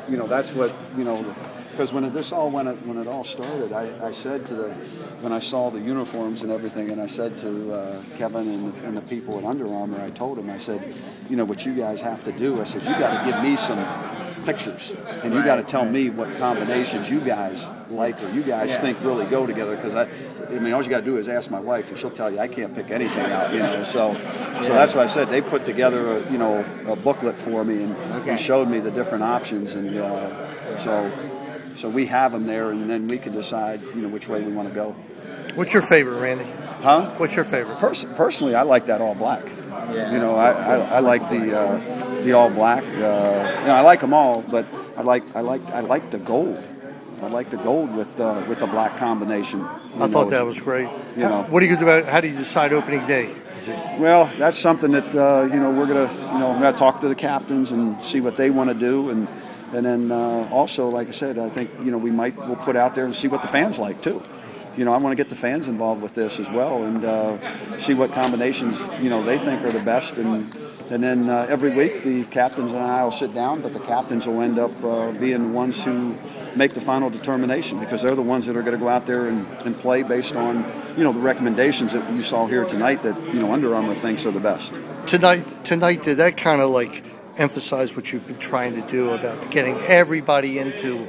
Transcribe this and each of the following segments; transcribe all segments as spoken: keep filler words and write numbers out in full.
you know, that's what, you know, because when it, this all when it when it all started, I, I said to the when I saw the uniforms and everything, and I said to uh, Kevin and, and the people at Under Armour, I told them, I said, you know, what you guys have to do, I said, you got to give me some pictures, and you got to tell me what combinations you guys like or you guys Yeah. think really go together. Because I, I mean, all you got to do is ask my wife, and she'll tell you I can't pick anything out. You know, so so that's what I said. They put together a you know a booklet for me and, Okay. and showed me the different options, and uh, so so we have them there, and then we can decide you know which way we want to go. What's your favorite, Randy? Huh? What's your favorite? Pers- personally, I like that all black. Yeah. You know, I, I, I like the uh, the all black. Uh, you know, I like them all, but I like I like I like the gold. I like the gold with uh, with the black combination. I thought that was great. You How- know. what do you do about? How do you decide opening day? Is it Well, that's something that uh, you know we're gonna you know I'm gonna talk to the captains and see what they want to do, and and then uh, also, like I said, I think you know we might we'll put out there and see what the fans like too. You know, I want to get the fans involved with this as well, and uh, see what combinations you know they think are the best, and and then uh, every week the captains and I will sit down, but the captains will end up uh, being the ones who make the final determination, because they're the ones that are going to go out there and, and play based on you know the recommendations that you saw here tonight that you know Under Armour thinks are the best. tonight? Tonight, did that kind of like emphasize what you've been trying to do about getting everybody into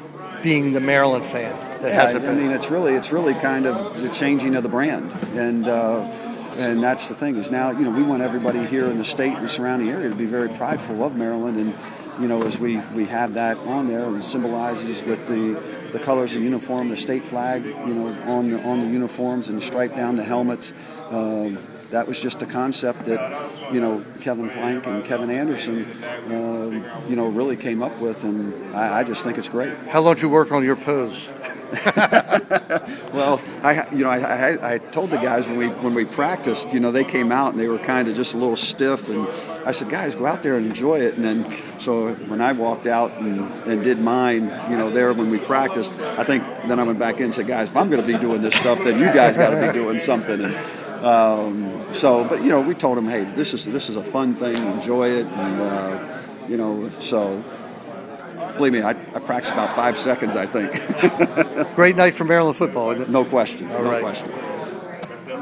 being the Maryland fan that Yeah, hasn't I been? mean it's really it's really kind of the changing of the brand, and uh, and that's the thing is now you know we want everybody here in the state and the surrounding area to be very prideful of Maryland, and you know as we we have that on there and symbolizes with the the colors of uniform, the state flag, you know on the on the uniforms and the stripe down the helmets. Um, that was just a concept that you know Kevin Plank and Kevin Anderson um, you know really came up with, and I, I just think it's great. How long did you work on your pose? Well, I you know I, I I told the guys when we when we practiced, you know, they came out and they were kind of just a little stiff, and I said, guys, go out there and enjoy it. And then so when I walked out and, and did mine, you know, there when we practiced, I think then I went back in and said, guys, if I'm going to be doing this stuff, then you guys got to be doing something. And um, so, but you know, we told them, hey, this is this is a fun thing, enjoy it, and uh, you know, so. Believe me, I, I practiced about five seconds, I think. Great night for Maryland football, isn't it? No question. All no right. question.